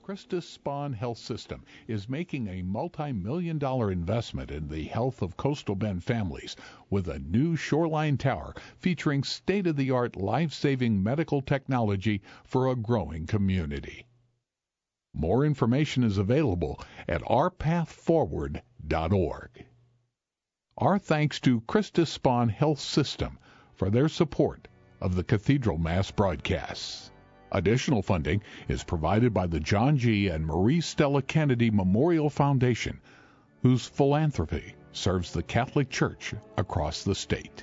Christus Spohn Health System is making a multi-million-dollar investment in the health of coastal Bend families with a new shoreline tower featuring state-of-the-art life-saving medical technology for a growing community. More information is available at ourpathforward.org. Our thanks to Christus Spohn Health System for their support of the Cathedral Mass broadcasts. Additional funding is provided by the John G. and Marie Stella Kennedy Memorial Foundation, whose philanthropy serves the Catholic Church across the state.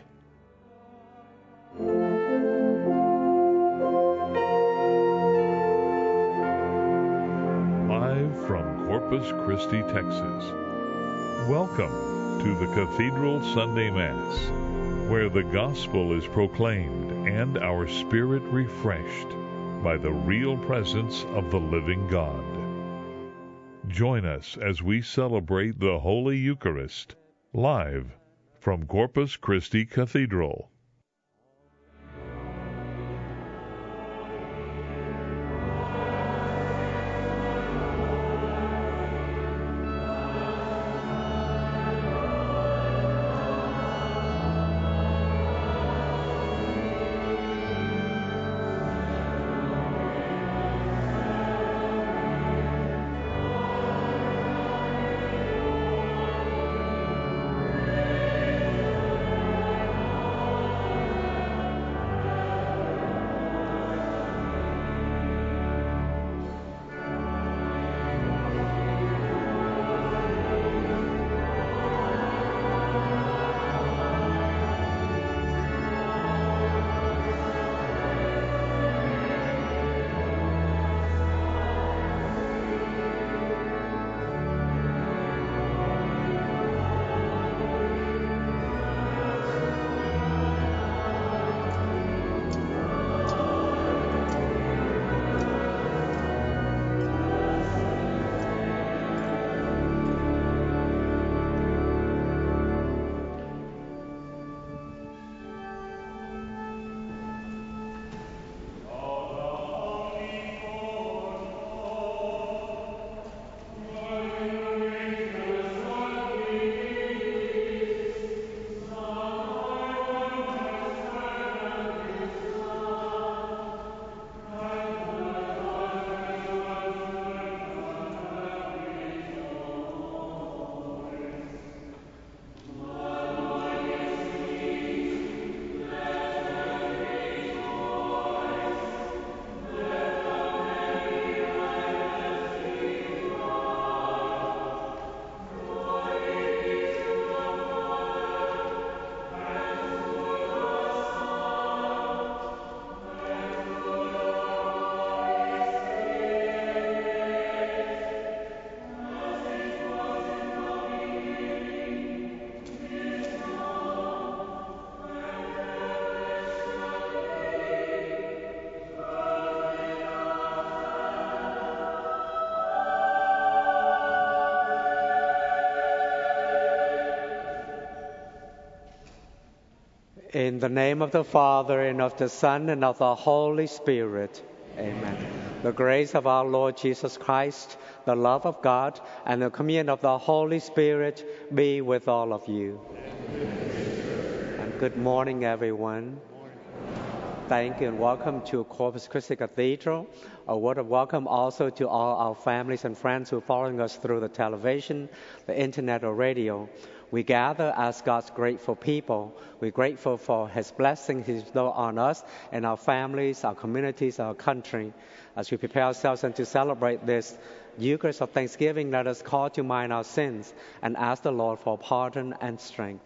Live from Corpus Christi, Texas. Welcome to the Cathedral Sunday Mass, where the gospel is proclaimed and our spirit refreshed by the real presence of the living God. Join us as we celebrate the Holy Eucharist, live from Corpus Christi Cathedral. In the name of the Father, and of the Son, and of the Holy Spirit. Amen. The grace of our Lord Jesus Christ, the love of God, and the communion of the Holy Spirit be with all of you. And good morning, everyone. Thank you and welcome to Corpus Christi Cathedral. A word of welcome also to all our families and friends who are following us through the television, the internet, or radio. We gather as God's grateful people. We're grateful for His blessings He bestowed on us and our families, our communities, our country. As we prepare ourselves and to celebrate this Eucharist of Thanksgiving, let us call to mind our sins and ask the Lord for pardon and strength.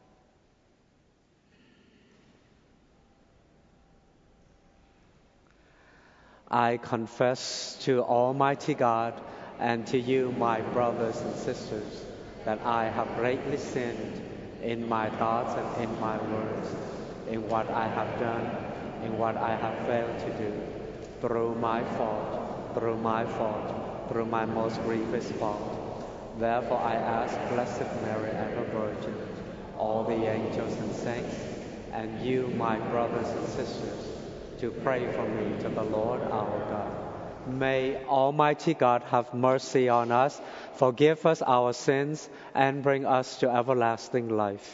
I confess to Almighty God and to you, my brothers and sisters, that I have greatly sinned in my thoughts and in my words, in what I have done, in what I have failed to do, through my fault, through my most grievous fault. Therefore I ask Blessed Mary, ever Virgin, all the angels and saints, and you, my brothers and sisters, to pray for me to the Lord our God. May Almighty God have mercy on us, forgive us our sins, and bring us to everlasting life.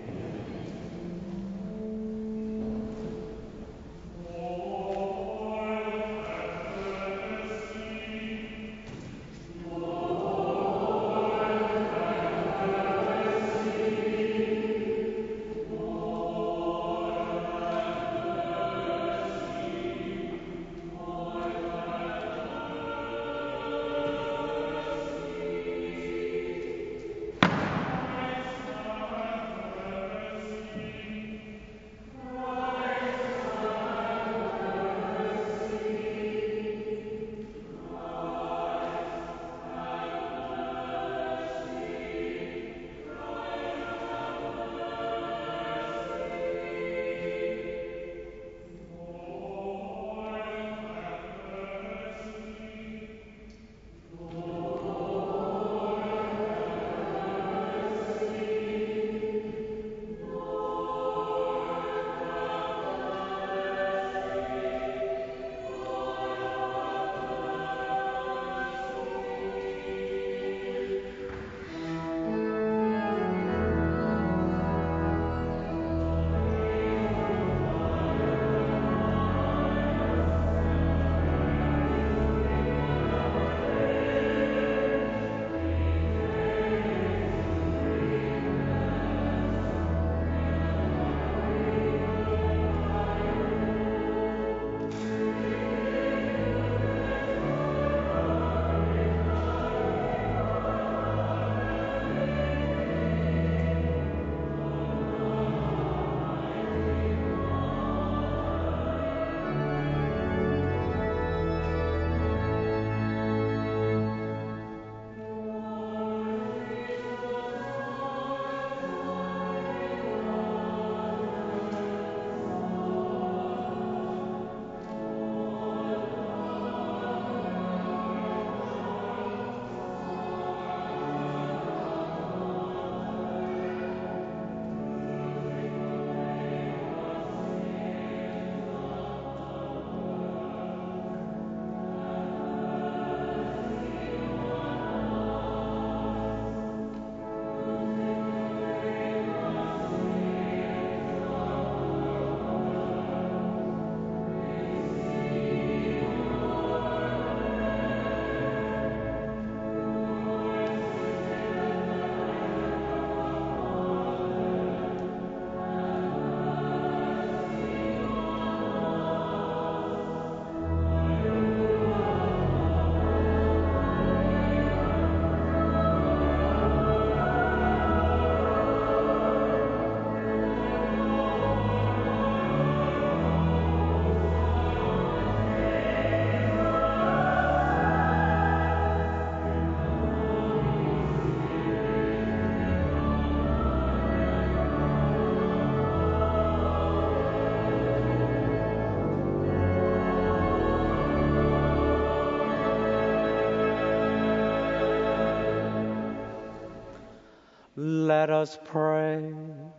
Let us pray.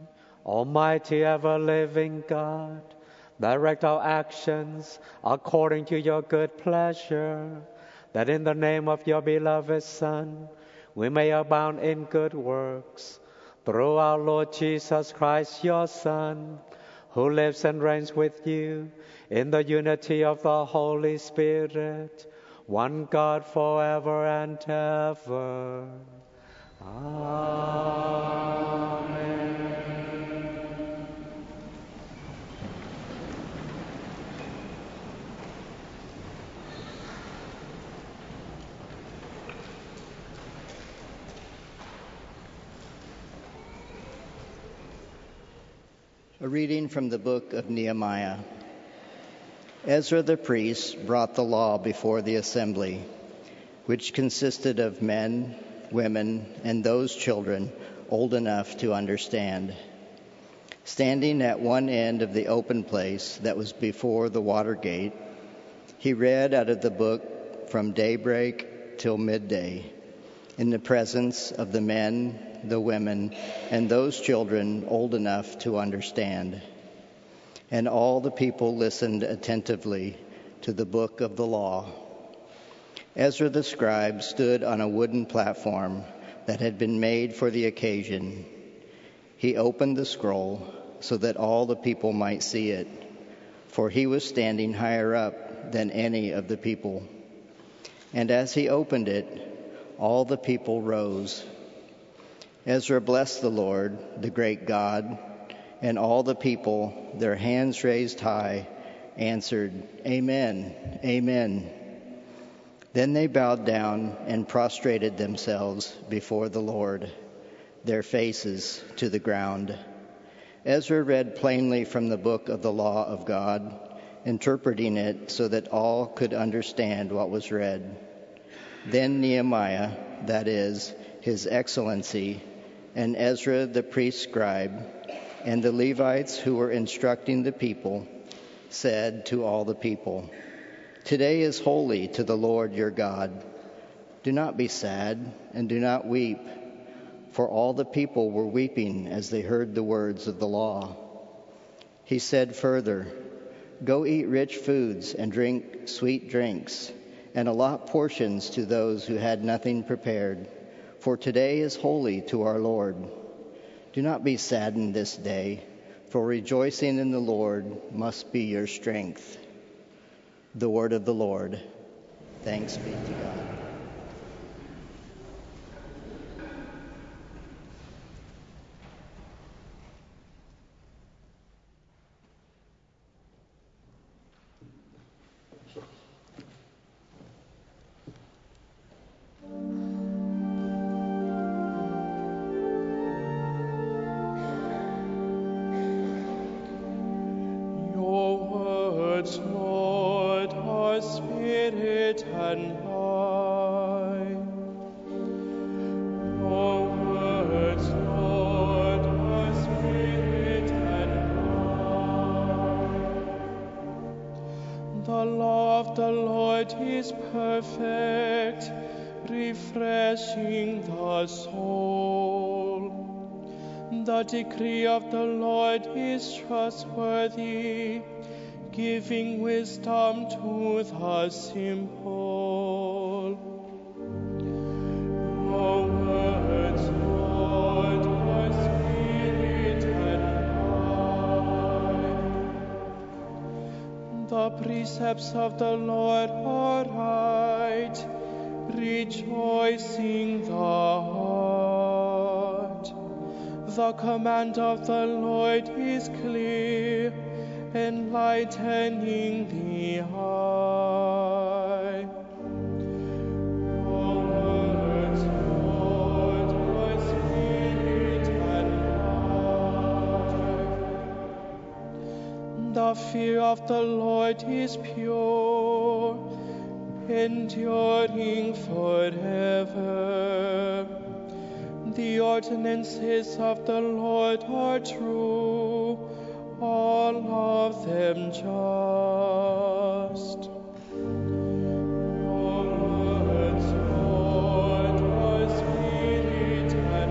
Almighty ever-living God, direct our actions according to your good pleasure, that in the name of your beloved Son, we may abound in good works. Through our Lord Jesus Christ, your Son, who lives and reigns with you in the unity of the Holy Spirit, one God forever and ever. Amen. A reading from the book of Nehemiah. Ezra the priest brought the law before the assembly, which consisted of men, women, and those children old enough to understand. Standing at one end of the open place that was before the water gate, he read out of the book from daybreak till midday, in the presence of the men, the women, and those children old enough to understand. And all the people listened attentively to the book of the law. Ezra the scribe stood on a wooden platform that had been made for the occasion. He opened the scroll so that all the people might see it, for he was standing higher up than any of the people. And as he opened it, all the people rose. Ezra blessed the Lord, the great God, and all the people, their hands raised high, answered, Amen, Amen. Then they bowed down and prostrated themselves before the Lord, their faces to the ground. Ezra read plainly from the book of the law of God, interpreting it so that all could understand what was read. Then Nehemiah, that is, His Excellency, and Ezra the priest scribe, and the Levites who were instructing the people, said to all the people, Today is holy to the Lord your God. Do not be sad and do not weep, for all the people were weeping as they heard the words of the law. He said further, Go eat rich foods and drink sweet drinks, and allot portions to those who had nothing prepared, for today is holy to our Lord. Do not be saddened this day, for rejoicing in the Lord must be your strength. The word of the Lord. Thanks be to God. Lord, our spirit and life. Your words, Lord, our spirit and life. The law of the Lord is perfect, refreshing the soul. The decree of the Lord is trustworthy, giving wisdom to the simple. Your words, Lord, are spirit and life. The precepts of the Lord are right, rejoicing the heart. The command of the Lord is clear, enlightening the eye. Your words, Lord, are spirit and life. The fear of the Lord is pure, enduring forever. The ordinances of the Lord are true, all of them just. Your words, Lord, are spirit and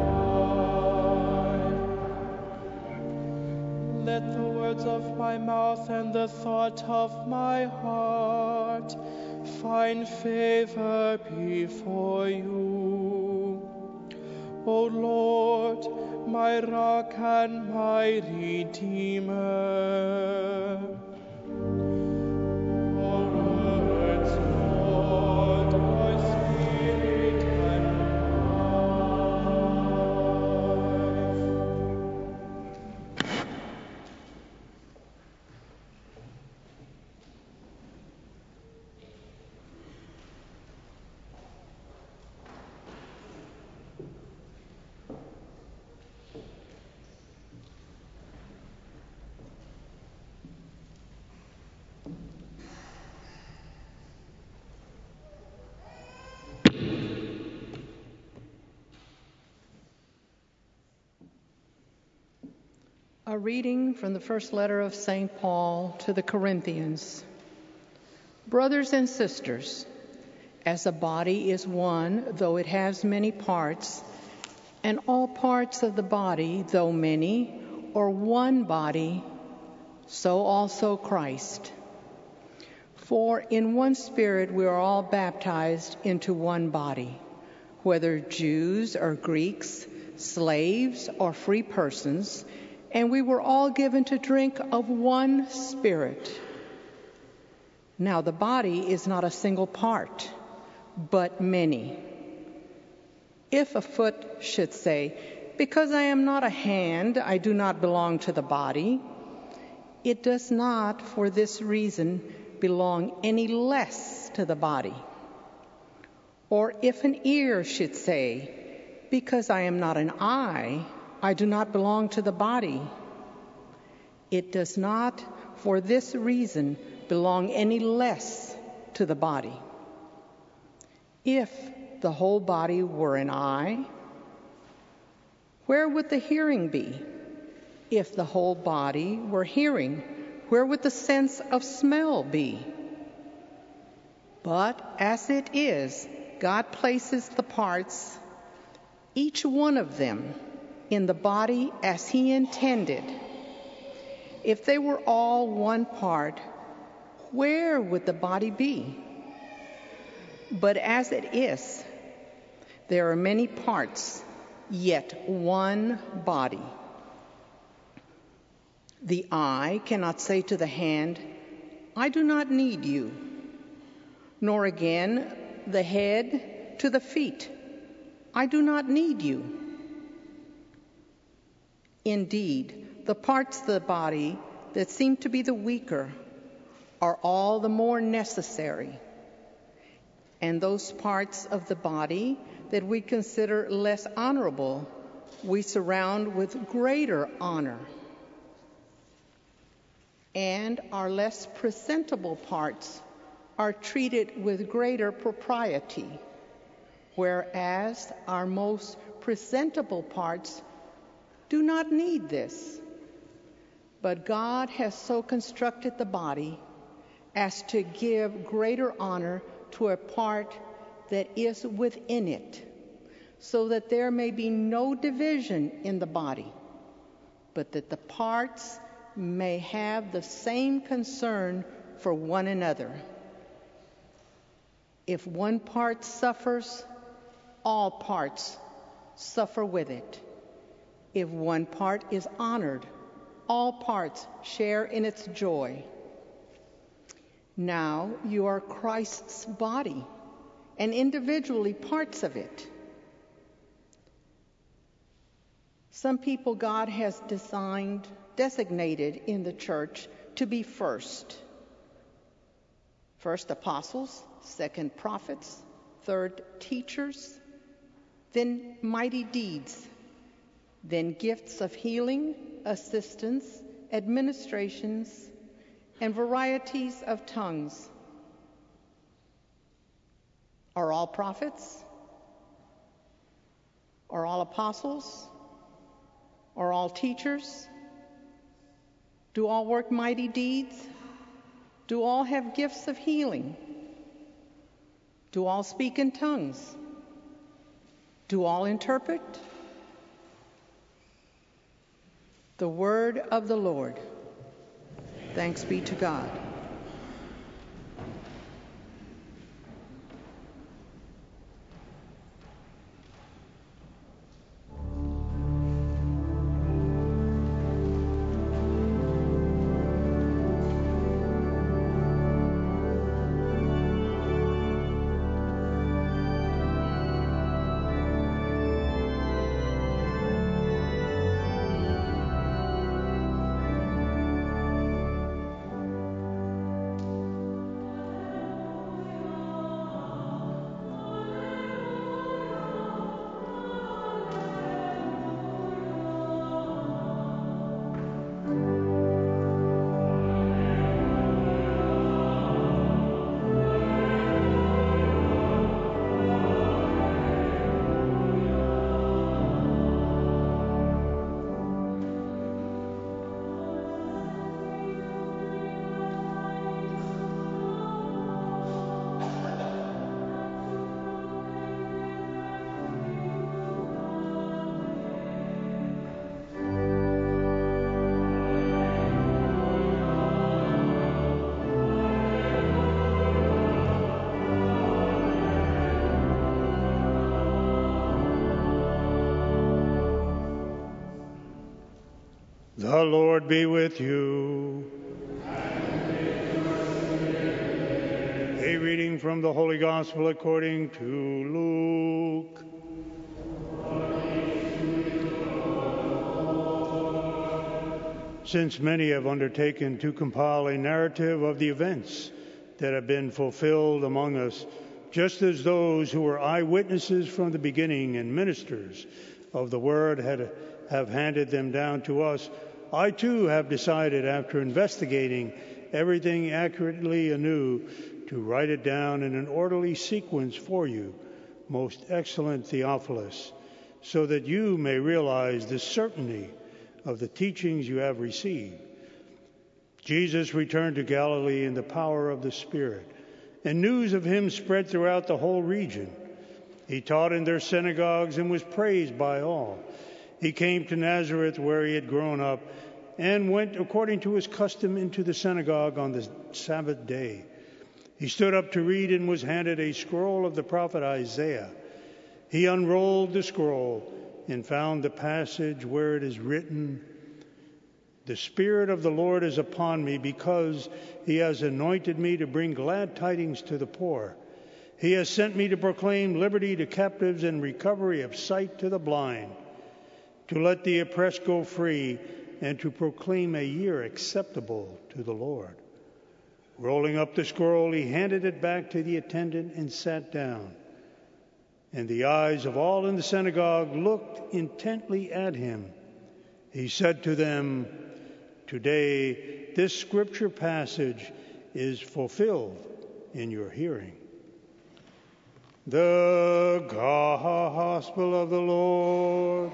life. Let the words of my mouth and the thought of my heart find favor before you. O Lord, my rock and my redeemer. Your words, Lord, are spirit and life. A reading from the first letter of St. Paul to the Corinthians. Brothers and sisters, as a body is one, though it has many parts, and all parts of the body, though many, are one body, so also Christ. For in one Spirit we are all baptized into one body, whether Jews or Greeks, slaves or free persons, and we were all given to drink of one Spirit. Now the body is not a single part, but many. If a foot should say, "Because I am not a hand, I do not belong to the body," it does not, for this reason, belong any less to the body. Or if an ear should say, "Because I am not an eye, I do not belong to the body," it does not, for this reason, belong any less to the body. If the whole body were an eye, where would the hearing be? If the whole body were hearing, where would the sense of smell be? But as it is, God places the parts, each one of them, in the body as He intended. If they were all one part, where would the body be? But as it is, there are many parts, yet one body. The eye cannot say to the hand, "I do not need you," nor again the head to the feet, "I do not need you." Indeed, the parts of the body that seem to be the weaker are all the more necessary, and those parts of the body that we consider less honorable, we surround with greater honor. And our less presentable parts are treated with greater propriety, whereas our most presentable parts do not need this. But God has so constructed the body as to give greater honor to a part that is within it, so that there may be no division in the body, but that the parts may have the same concern for one another. If one part suffers, all parts suffer with it. If one part is honored, all parts share in its joy. Now you are Christ's body, and individually parts of it. Some people God has designated in the church to be first. First apostles, second prophets, third teachers, then mighty deeds, then gifts of healing, assistance, administrations, and varieties of tongues. Are all prophets? Are all apostles? Are all teachers? Do all work mighty deeds? Do all have gifts of healing? Do all speak in tongues? Do all interpret? The word of the Lord. Thanks be to God. The Lord be with you. A reading from the Holy Gospel according to Luke. Since many have undertaken to compile a narrative of the events that have been fulfilled among us, just as those who were eyewitnesses from the beginning and ministers of the word have handed them down to us, I too have decided, after investigating everything accurately anew, to write it down in an orderly sequence for you, most excellent Theophilus, so that you may realize the certainty of the teachings you have received. Jesus returned to Galilee in the power of the Spirit, and news of him spread throughout the whole region. He taught in their synagogues and was praised by all. He came to Nazareth, where he had grown up, and went according to his custom into the synagogue on the Sabbath day. He stood up to read and was handed a scroll of the prophet Isaiah. He unrolled the scroll and found the passage where it is written, "The Spirit of the Lord is upon me, because he has anointed me to bring glad tidings to the poor. He has sent me to proclaim liberty to captives and recovery of sight to the blind, to let the oppressed go free, and to proclaim a year acceptable to the Lord." Rolling up the scroll, he handed it back to the attendant and sat down. And the eyes of all in the synagogue looked intently at him. He said to them, "Today this scripture passage is fulfilled in your hearing." The Gospel of the Lord.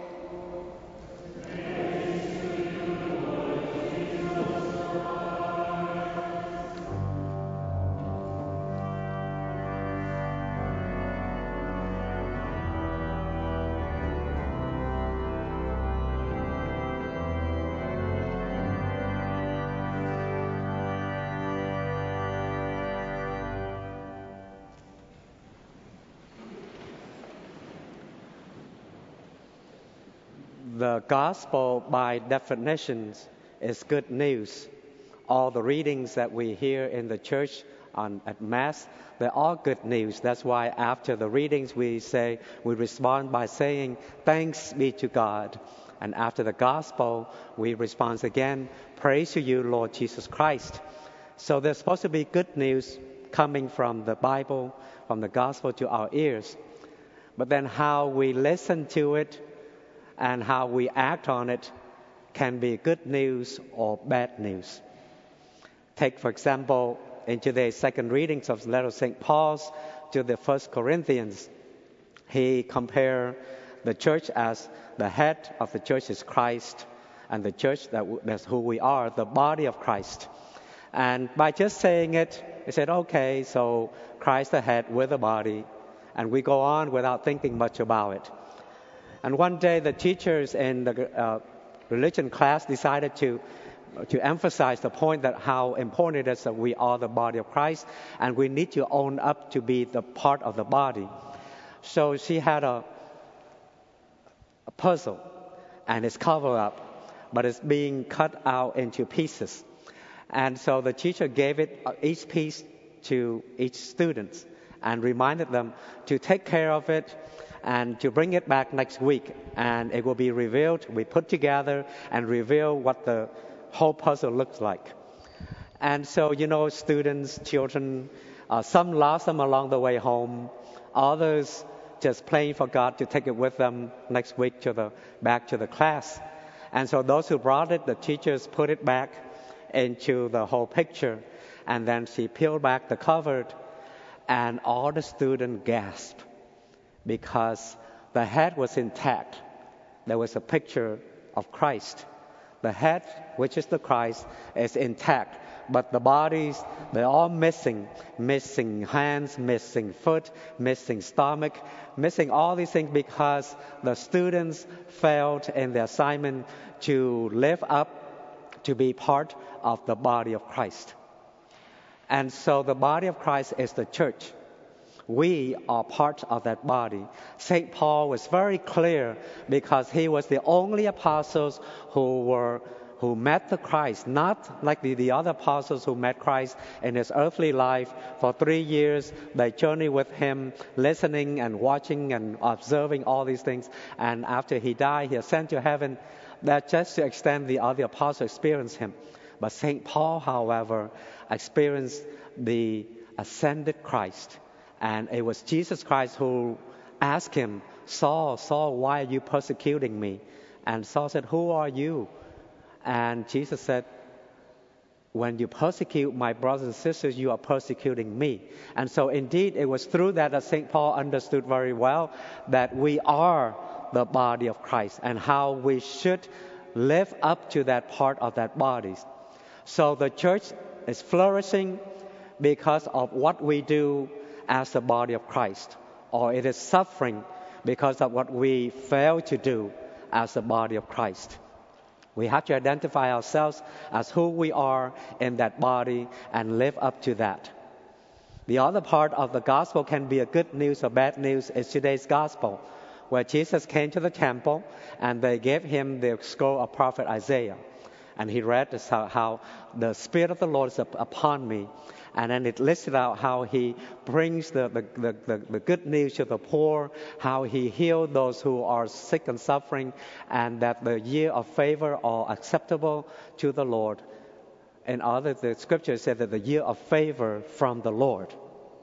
The gospel, by definition, is good news. All the readings that we hear in the church at Mass, they're all good news. That's why after the readings we respond by saying, "Thanks be to God." And after the gospel, we respond again, "Praise to you, Lord Jesus Christ." So there's supposed to be good news coming from the Bible, from the gospel to our ears. But then how we listen to it and how we act on it can be good news or bad news. Take, for example, in today's second readings of the letter of St. Paul's to the 1 Corinthians, he compared the church as the head of the church is Christ, and the church, that's who we are, the body of Christ. And by just saying it, he said, okay, so Christ the head, we're the body, and we go on without thinking much about it. And one day the teachers in the religion class decided to emphasize the point that how important it is that we are the body of Christ, and we need to own up to be the part of the body. So she had a puzzle, and it's covered up, but it's being cut out into pieces. And so the teacher gave each piece to each student and reminded them to take care of it and to bring it back next week, and it will be revealed. We put together and reveal what the whole puzzle looks like. And so, students, children, some lost them along the way home, others just praying for God to take it with them next week back to the class. And so those who brought it, the teachers put it back into the whole picture, and then she peeled back the cover, and all the students gasped, because the head was intact. There was a picture of Christ. The head, which is the Christ, is intact. But the bodies, they're all missing hands, missing foot, missing stomach, missing all these things because the students failed in their assignment to live up to be part of the body of Christ. And so the body of Christ is the church. We are part of that body. St. Paul was very clear because he was the only apostles who who met the Christ, not like the other apostles who met Christ in his earthly life. For 3 years, they journeyed with him, listening and watching and observing all these things. And after he died, he ascended to heaven. That's just to extend the other apostles experienced him. But St. Paul, however, experienced the ascended Christ. And it was Jesus Christ who asked him, Saul, Saul, why are you persecuting me? And Saul said, who are you? And Jesus said, when you persecute my brothers and sisters, you are persecuting me. And so indeed, it was through that St. Paul understood very well that we are the body of Christ and how we should live up to that part of that body. So the church is flourishing because of what we do as the body of Christ, or it is suffering because of what we fail to do as the body of Christ. We have to identify ourselves as who we are in that body and live up to that. The other part of the gospel can be a good news or bad news is today's gospel, where Jesus came to the temple and they gave him the scroll of prophet Isaiah. And he read this, how the Spirit of the Lord is upon me. And then it listed out how he brings the good news to the poor, how he healed those who are sick and suffering, and that the year of favor are acceptable to the Lord. And the scripture said that the year of favor from the Lord.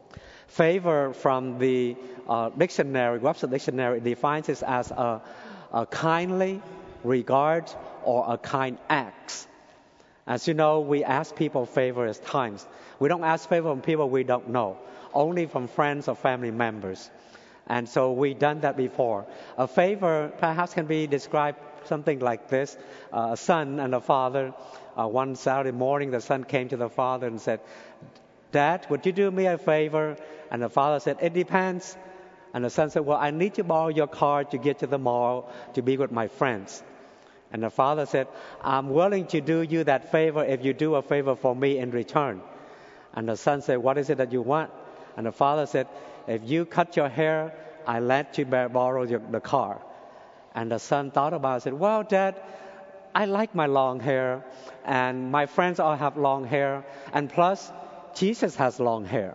Favor from the dictionary, Webster Dictionary, defines it as a kindly regard or a kind act. As you know, we ask people favor at times. We don't ask favor from people we don't know, only from friends or family members. And so we've done that before. A favor perhaps can be described something like this. A son and a father, one Saturday morning, the son came to the father and said, Dad, would you do me a favor? And the father said, it depends. And the son said, well, I need to borrow your car to get to the mall to be with my friends. And the father said, I'm willing to do you that favor if you do a favor for me in return. And the son said, what is it that you want? And the father said, if you cut your hair, I let you borrow the car. And the son thought about it and said, well, Dad, I like my long hair, and my friends all have long hair, and plus, Jesus has long hair.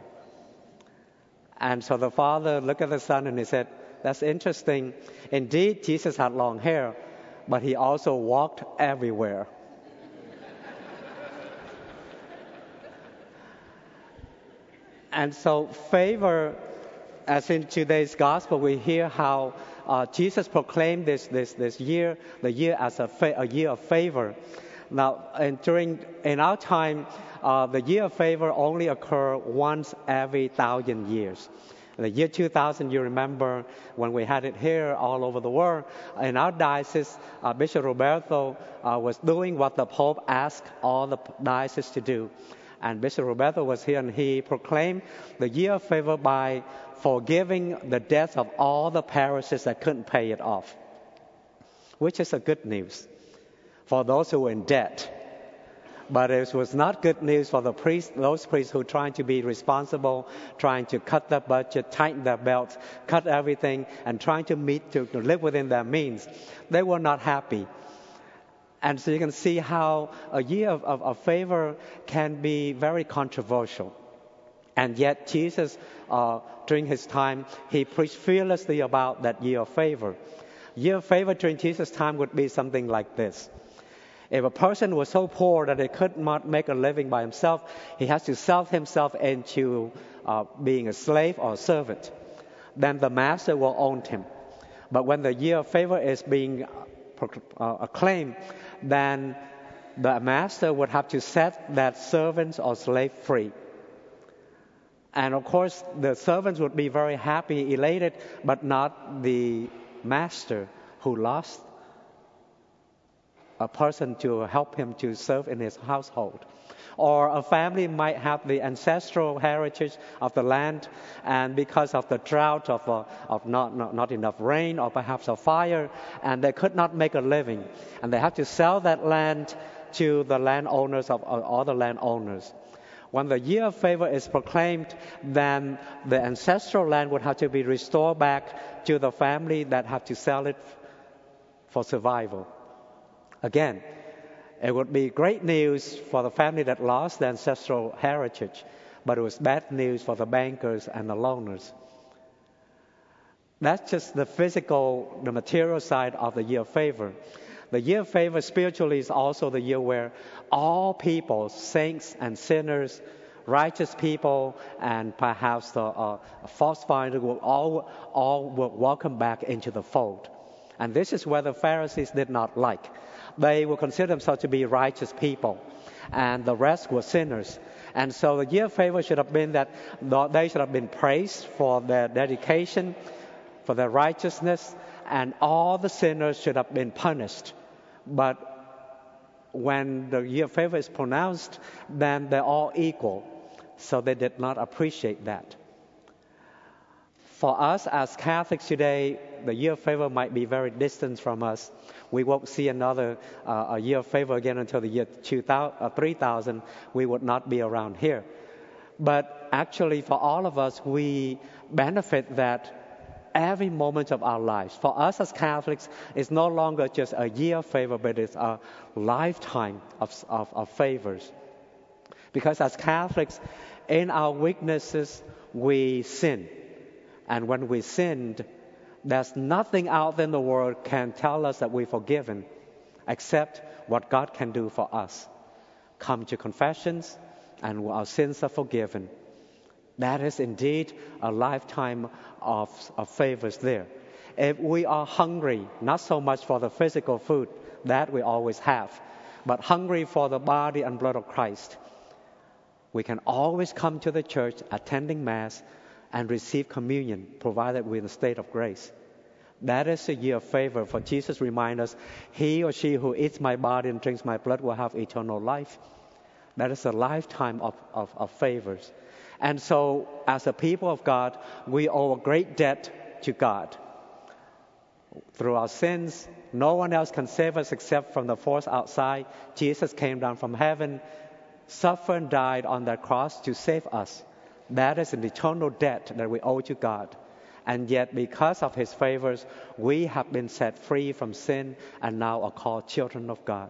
And so the father looked at the son and he said, that's interesting. Indeed, Jesus had long hair, but he also walked everywhere. And so favor, as in today's gospel, we hear how Jesus proclaimed this year, the year as a year of favor. Now, in our time, the year of favor only occurs once every 1,000 years. The year 2000, you remember when we had it here all over the world. In our diocese, Bishop Roberto was doing what the Pope asked all the dioceses to do. And Bishop Roberto was here and he proclaimed the year of favor by forgiving the debts of all the parishes that couldn't pay it off, which is a good news for those who were in debt. But it was not good news for the priests, those priests who were trying to be responsible, trying to cut their budget, tighten their belts, cut everything, and trying to live within their means. They were not happy. And so you can see how a year of favor can be very controversial. And yet Jesus, during his time, he preached fearlessly about that year of favor. Year of favor during Jesus' time would be something like this. If a person was so poor that he could not make a living by himself, he has to sell himself into being a slave or a servant. Then the master will own him. But when the year of favor is being acclaimed, then the master would have to set that servant or slave free. And of course, the servants would be very happy, elated, but not the master who lost a person to help him to serve in his household. Or a family might have the ancestral heritage of the land, and because of the drought of not enough rain, or perhaps a fire, and they could not make a living, and they have to sell that land to the landowners of other landowners. When the year of favor is proclaimed, then the ancestral land would have to be restored back to the family that have to sell it for survival. Again, It would be great news for the family that lost their ancestral heritage, but it was bad news for the bankers and the loaners. That's just the physical, the material side of the year of favor. The year of favor spiritually is also the year where all people, saints and sinners, righteous people, and perhaps the false finders will all will welcome back into the fold. And this is where the Pharisees did not like. They will consider themselves to be righteous people, and the rest were sinners. And so the year of favor should have been that they should have been praised for their dedication, for their righteousness, and all the sinners should have been punished. But when the year of favor is pronounced, then they're all equal. So they did not appreciate that. For us as Catholics today, the year of favor might be very distant from us. We won't see another a year of favor again until the year 3000. We would not be around here. But actually, for all of us, we benefit that every moment of our lives. For us as Catholics, it's no longer just a year of favor, but it's a lifetime of favors. Because as Catholics, in our weaknesses, we sin. And when we sinned, there's nothing out in the world can tell us that we're forgiven except what God can do for us. Come to confessions and our sins are forgiven. That is indeed a lifetime of favors there. If we are hungry, not so much for the physical food, that we always have, but hungry for the body and blood of Christ, we can always come to the church, attending Mass, and receive communion, provided we're in a state of grace. That is a year of favor, for Jesus reminds us, he or she who eats my body and drinks my blood will have eternal life. That is a lifetime of favors. And so, as a people of God, we owe a great debt to God. Through our sins, no one else can save us except from the force outside. Jesus came down from heaven, suffered and died on that cross to save us. That is an eternal debt that we owe to God. And yet, because of his favors, we have been set free from sin and now are called children of God.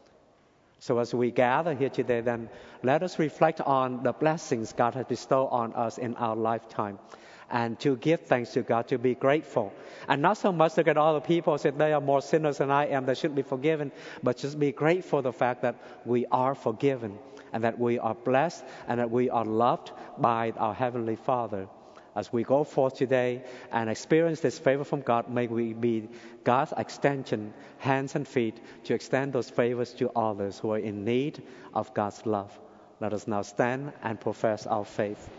So as we gather here today, then let us reflect on the blessings God has bestowed on us in our lifetime, and to give thanks to God, to be grateful. And not so much look at all the people and say they are more sinners than I am, they should be forgiven, but just be grateful for the fact that we are forgiven, and that we are blessed, and that we are loved by our Heavenly Father. As we go forth today and experience this favor from God, may we be God's extension, hands and feet, to extend those favors to others who are in need of God's love. Let us now stand and profess our faith.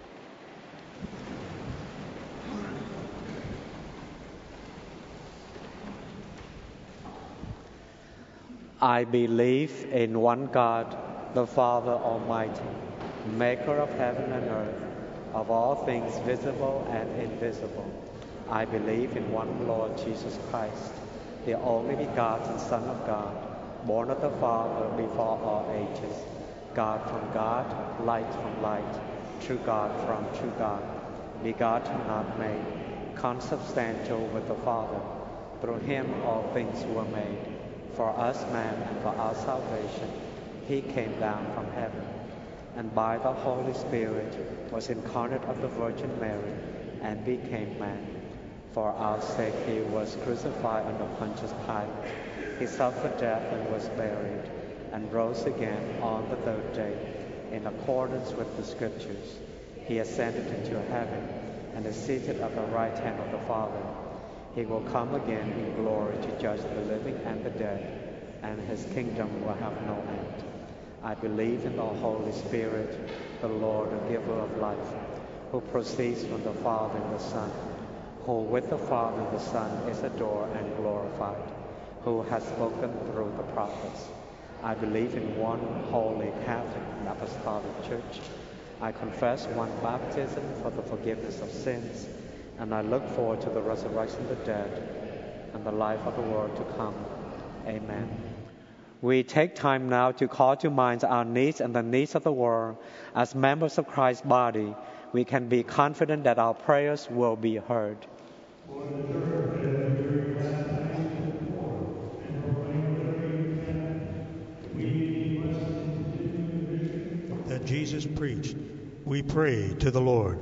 I believe in one God, the Father Almighty, maker of heaven and earth, of all things visible and invisible. I believe in one Lord Jesus Christ, the only begotten Son of God, born of the Father before all ages, God from God, light from light, true God from true God, begotten, not made, consubstantial with the Father. Through him all things were made. For us man and for our salvation, he came down from heaven, and by the Holy Spirit was incarnate of the Virgin Mary and became man. For our sake he was crucified under Pontius Pilate. He suffered death and was buried, and rose again on the third day, in accordance with the Scriptures. He ascended into heaven and is seated at the right hand of the Father. He will come again in glory to judge the living and the dead, and his kingdom will have no end. I believe in the Holy Spirit, the Lord, the giver of life, who proceeds from the Father and the Son, who with the Father and the Son is adored and glorified, who has spoken through the prophets. I believe in one holy Catholic and Apostolic Church. I confess one baptism for the forgiveness of sins, and I look forward to the resurrection of the dead and the life of the world to come. Amen. We take time now to call to mind our needs and the needs of the world. As members of Christ's body, we can be confident that our prayers will be heard. We that Jesus preached, we pray to the Lord.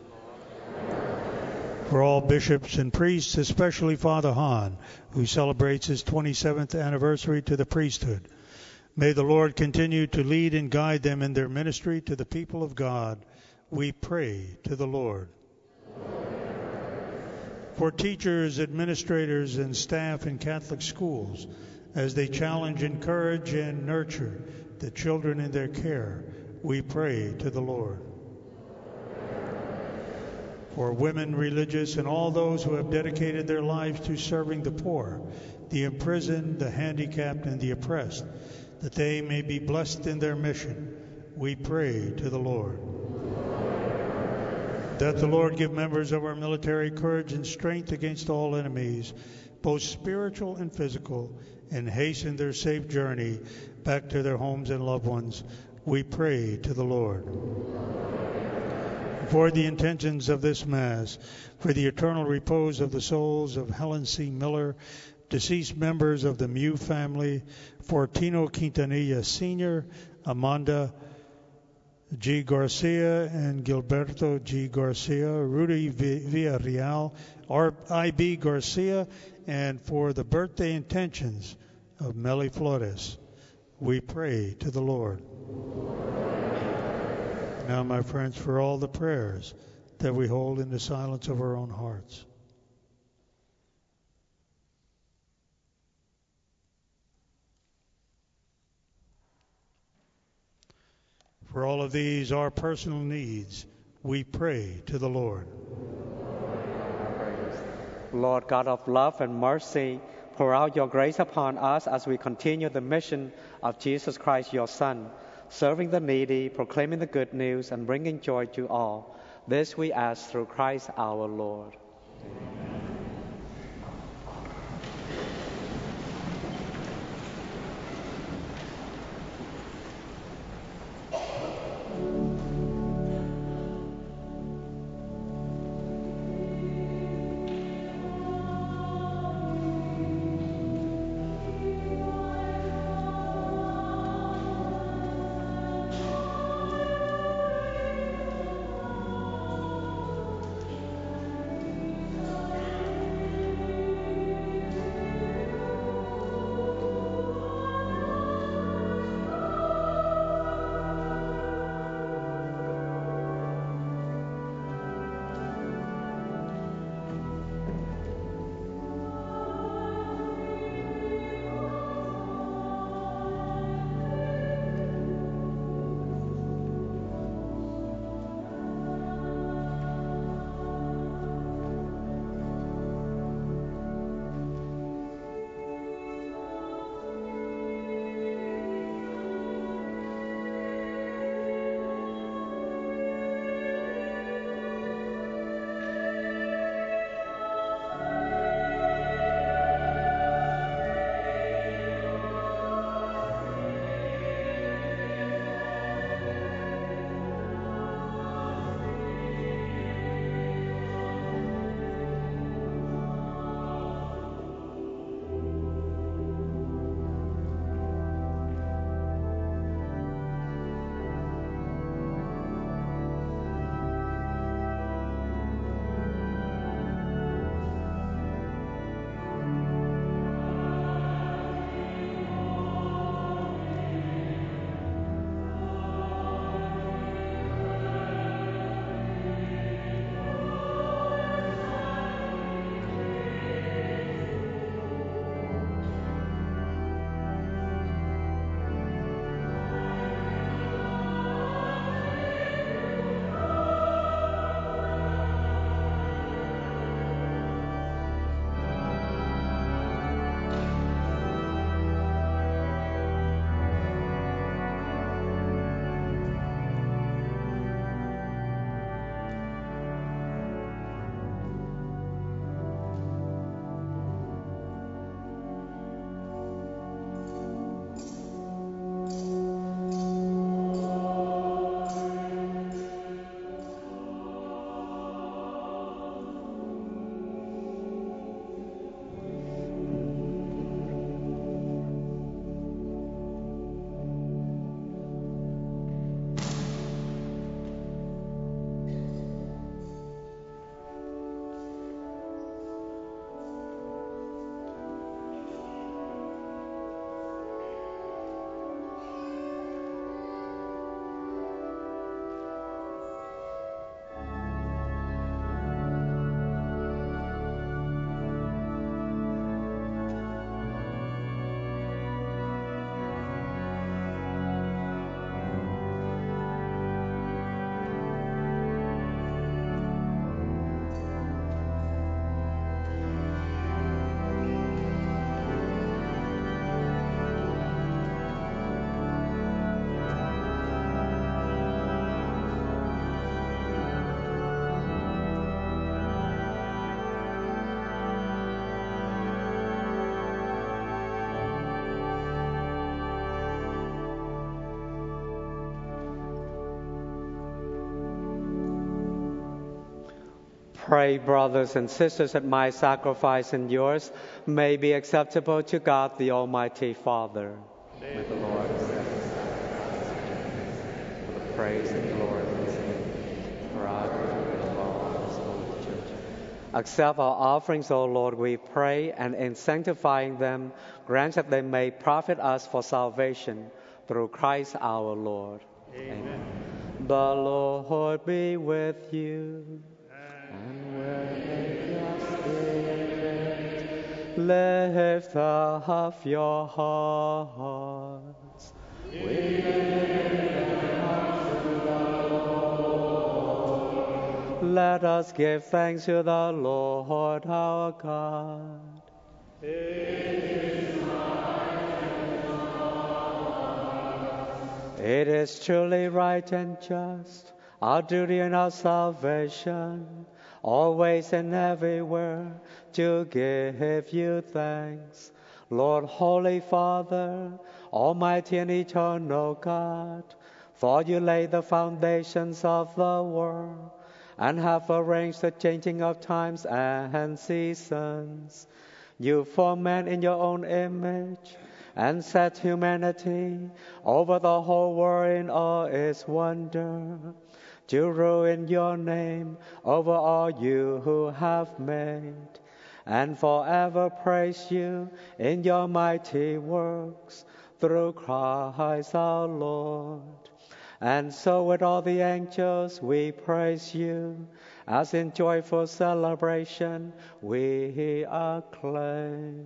For all bishops and priests, especially Father Hahn, who celebrates his 27th anniversary to the priesthood, may the Lord continue to lead and guide them in their ministry to the people of God. We pray to the Lord. For teachers, administrators, and staff in Catholic schools, as they challenge, encourage, and nurture the children in their care, we pray to the Lord. For women, religious, and all those who have dedicated their lives to serving the poor, the imprisoned, the handicapped, and the oppressed, that they may be blessed in their mission, we pray to the Lord. That the Lord give members of our military courage and strength against all enemies, both spiritual and physical, and hasten their safe journey back to their homes and loved ones, we pray to the Lord. For the intentions of this Mass, for the eternal repose of the souls of Helen C. Miller, deceased members of the Mew family, for Tino Quintanilla Sr., Amanda G. Garcia and Gilberto G. Garcia, Rudy Villarreal, I.B. Garcia, and for the birthday intentions of Meli Flores, we pray to the Lord. Now, my friends, for all the prayers that we hold in the silence of our own hearts. For all of these, our personal needs, we pray to the Lord. Lord God of love and mercy, pour out your grace upon us as we continue the mission of Jesus Christ, your Son, serving the needy, proclaiming the good news, and bringing joy to all. This we ask through Christ our Lord. Pray, brothers and sisters, that my sacrifice and yours may be acceptable to God, the Almighty Father. May the Lord accept the sacrifice for the praise and glory of his name, for our good and of all his holy church. Accept our offerings, O Lord, we pray, and in sanctifying them, grant that they may profit us for salvation through Christ our Lord. Amen. The Lord be with you. And with your spirit, lift up your hearts. We lift them up to the Lord. Let us give thanks to the Lord our God. It is right. It is truly right and just, our duty and our salvation, always and everywhere, to give you thanks. Lord, Holy Father, Almighty and eternal God, for you laid the foundations of the world, and have arranged the changing of times and seasons. You formed man in your own image, and set humanity over the whole world in all its wonder, to rule in your name over all you who have made, and forever praise you in your mighty works, through Christ our Lord. And so with all the angels we praise you, as in joyful celebration we acclaim.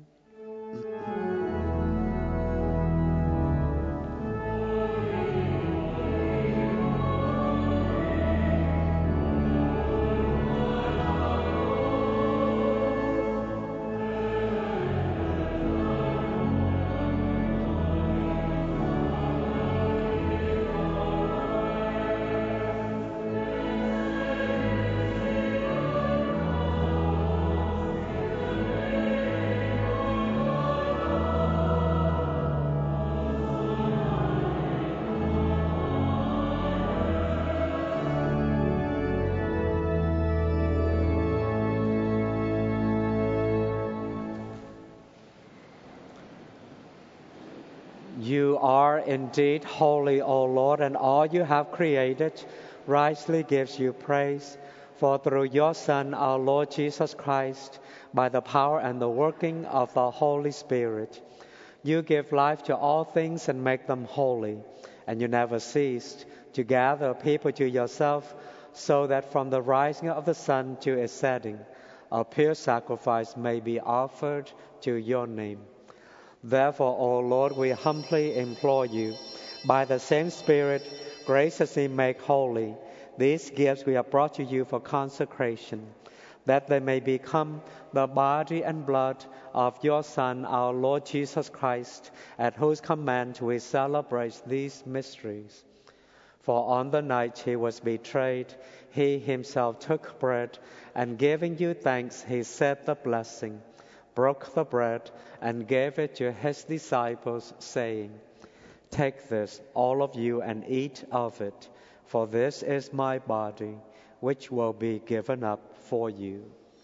You are indeed holy, O Lord, and all you have created rightly gives you praise. For through your Son, our Lord Jesus Christ, by the power and the working of the Holy Spirit, you give life to all things and make them holy. And you never ceased to gather people to yourself, so that from the rising of the sun to its setting, a pure sacrifice may be offered to your name. Therefore, O Lord, we humbly implore you, by the same Spirit, graciously make holy these gifts we have brought to you for consecration, that they may become the body and blood of your Son, our Lord Jesus Christ, at whose command we celebrate these mysteries. For on the night he was betrayed, he himself took bread, and giving you thanks, he said the blessing, broke the bread, and gave it to his disciples, saying, "Take this, all of you, and eat of it, for this is my body, which will be given up for you."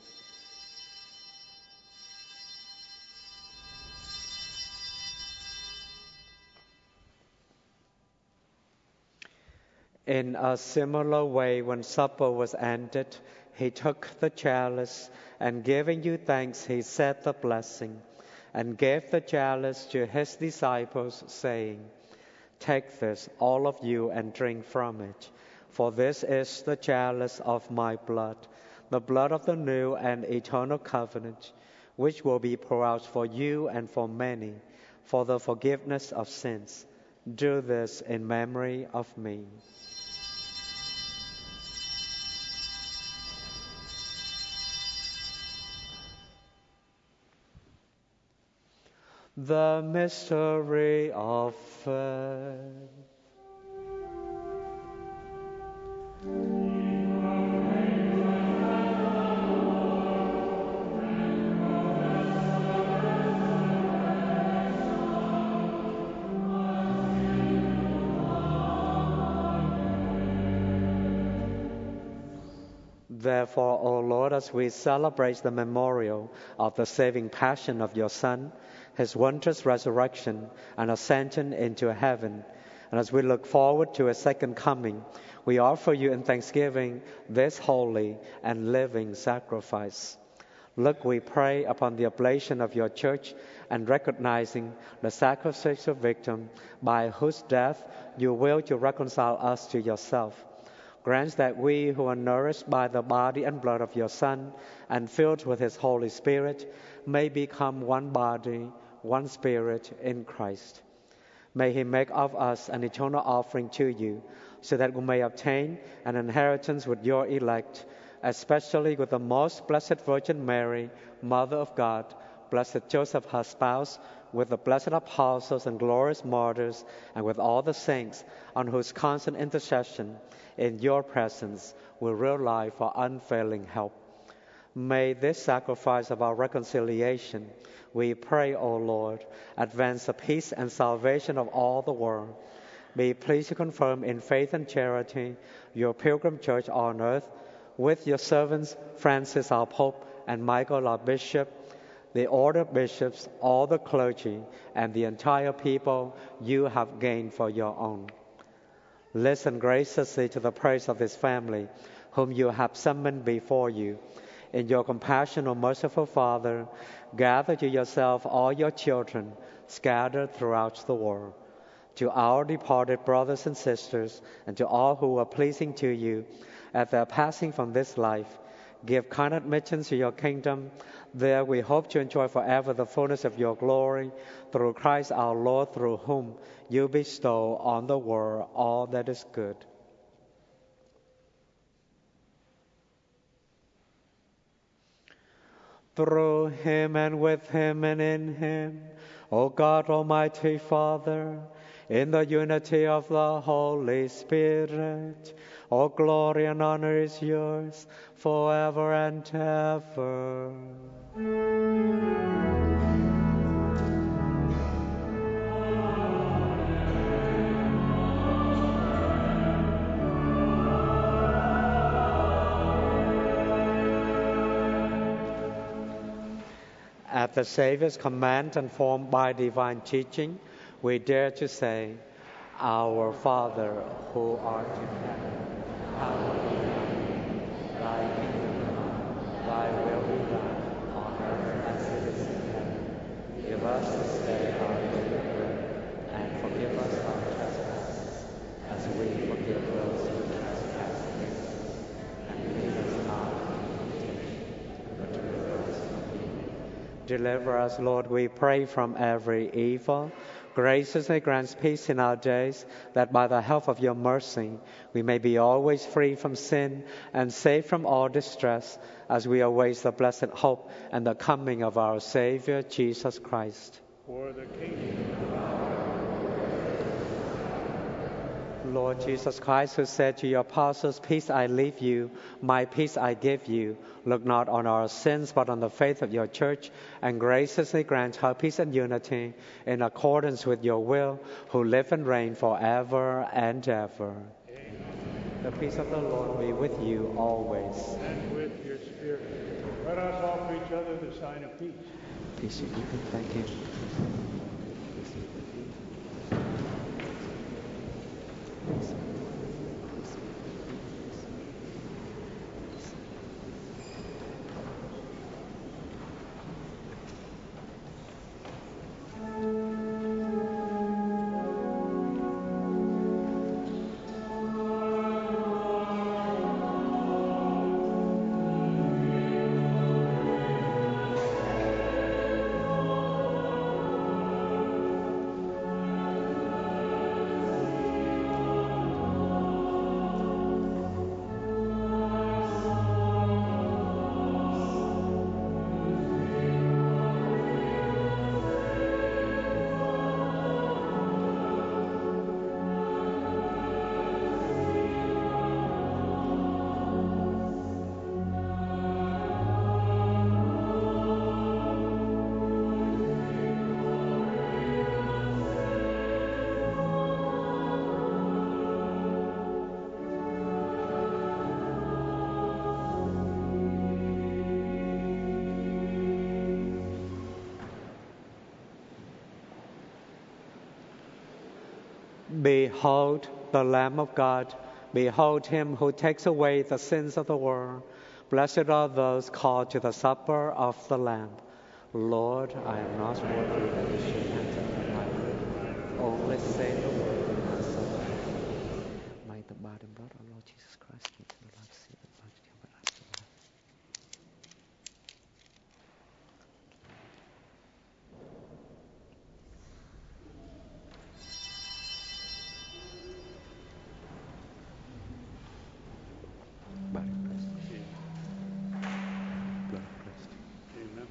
In a similar way, when supper was ended, he took the chalice, and giving you thanks, he said the blessing, and gave the chalice to his disciples, saying, "Take this, all of you, and drink from it, for this is the chalice of my blood, the blood of the new and eternal covenant, which will be poured out for you and for many, for the forgiveness of sins. Do this in memory of me." The mystery of faith. Therefore, O Lord, as we celebrate the memorial of the saving passion of your Son, his wondrous resurrection and ascension into heaven, and as we look forward to his second coming, we offer you in thanksgiving this holy and living sacrifice. Look, we pray, upon the oblation of your church and recognizing the sacrificial victim by whose death you will to reconcile us to yourself. Grant that we who are nourished by the body and blood of your Son and filled with his Holy Spirit may become one body, one spirit in Christ. May he make of us an eternal offering to you, so that we may obtain an inheritance with your elect, especially with the most blessed Virgin Mary, Mother of God, blessed Joseph, her spouse, with the blessed apostles and glorious martyrs, and with all the saints, on whose constant intercession in your presence we rely for unfailing help. May this sacrifice of our reconciliation, we pray, O Lord, advance the peace and salvation of all the world. Be pleased to confirm in faith and charity your pilgrim church on earth, with your servants Francis our Pope and Michael our Bishop, the order of bishops, all the clergy, and the entire people you have gained for your own. Listen graciously to the prayers of this family, whom you have summoned before you. In your compassion, O merciful Father, gather to yourself all your children scattered throughout the world. To our departed brothers and sisters, and to all who are pleasing to you at their passing from this life, give kind admittance to your kingdom. There we hope to enjoy forever the fullness of your glory, through Christ our Lord, through whom you bestow on the world all that is good. Through him and with him and in him, O God, Almighty Father, in the unity of the Holy Spirit, all glory and honor is yours forever and ever. At the Savior's command and formed by divine teaching, we dare to say, Our Father, who art in heaven, hallowed be thy name. Thy kingdom come, thy will be done, on earth as it is in heaven. Give us this day our daily bread, and forgive us our trespasses, as we forgive those who trespass against us. And lead us not into temptation, but deliver us from evil. Deliver us, Lord, we pray, from every evil. Graciously grants peace in our days, that by the help of your mercy we may be always free from sin and safe from all distress, as we await the blessed hope and the coming of our Savior, Jesus Christ. For the kingdom, Lord Jesus Christ, who said to your apostles, Peace I leave you, my peace I give you, look not on our sins, but on the faith of your church, and graciously grant her peace and unity in accordance with your will, who live and reign forever and ever. Amen. The peace of the Lord be with you always. And with your spirit. Let us offer each other the sign of peace. Peace be with you. Thank you. Behold the Lamb of God. Behold him who takes away the sins of the world. Blessed are those called to the supper of the Lamb. Lord, I am not worthy that you should enter my room. Only say the word and I shall be healed. May the body and blood of our Lord Jesus Christ be to the life, see the body of everlasting life. Body of Christ. Blood of Christ. Amen.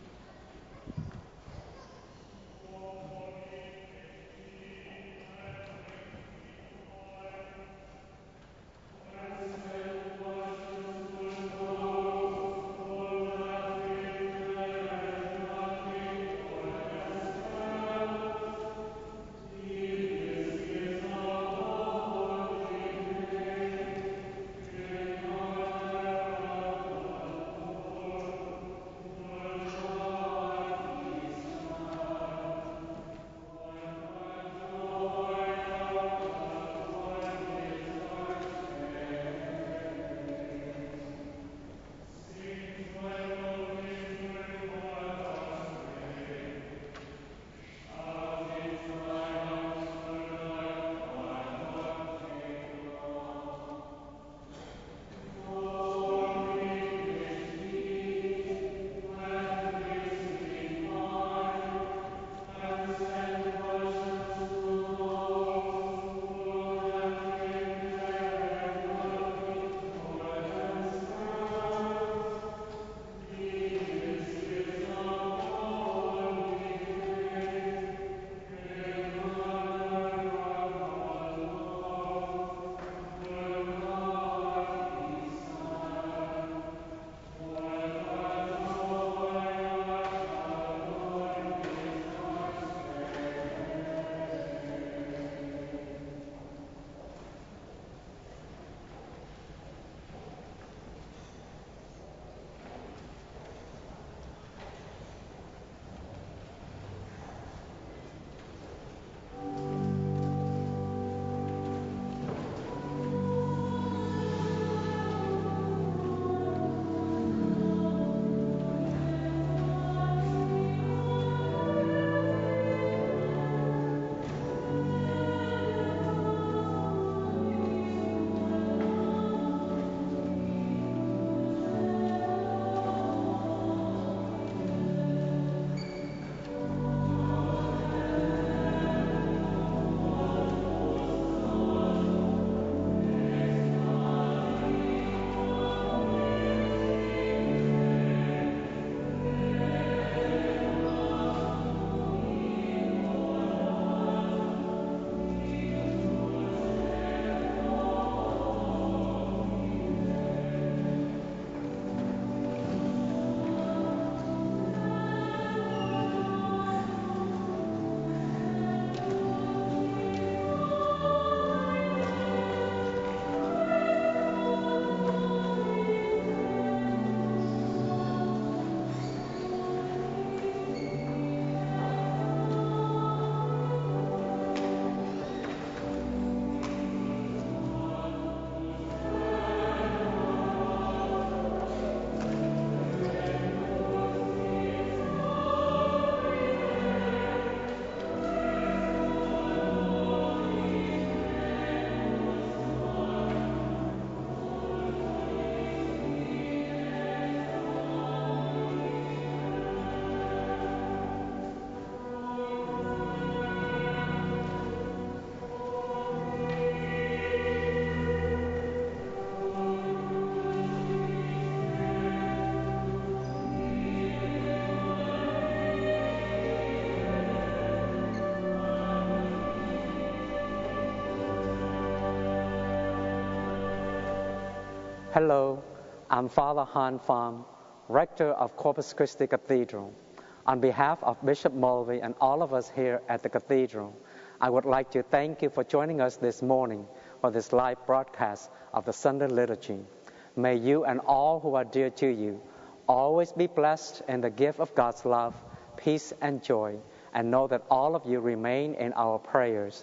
Hello, I'm Father Han Pham, Rector of Corpus Christi Cathedral. On behalf of Bishop Mulvey and all of us here at the Cathedral, I would like to thank you for joining us this morning for this live broadcast of the Sunday Liturgy. May you and all who are dear to you always be blessed in the gift of God's love, peace, and joy, and know that all of you remain in our prayers.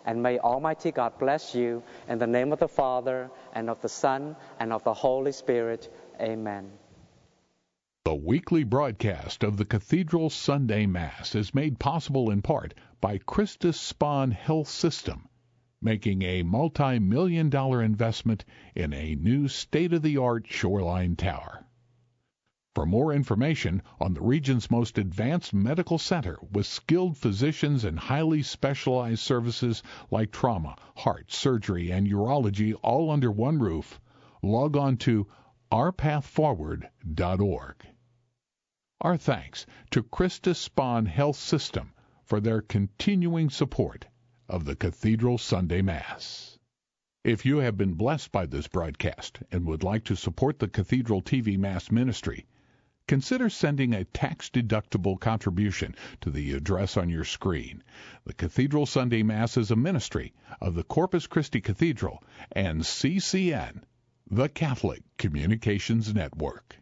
And may Almighty God bless you in the name of the Father, and of the Son, and of the Holy Spirit. Amen. The weekly broadcast of the Cathedral Sunday Mass is made possible in part by Christus Spohn Health System, making a multi-million-dollar investment in a new state-of-the-art shoreline tower. For more information on the region's most advanced medical center with skilled physicians and highly specialized services like trauma, heart, surgery, and urology all under one roof, log on to ourpathforward.org. Our thanks to Christus Spohn Health System for their continuing support of the Cathedral Sunday Mass. If you have been blessed by this broadcast and would like to support the Cathedral TV Mass ministry, consider sending a tax-deductible contribution to the address on your screen. The Cathedral Sunday Mass is a ministry of the Corpus Christi Cathedral and CCN, the Catholic Communications Network.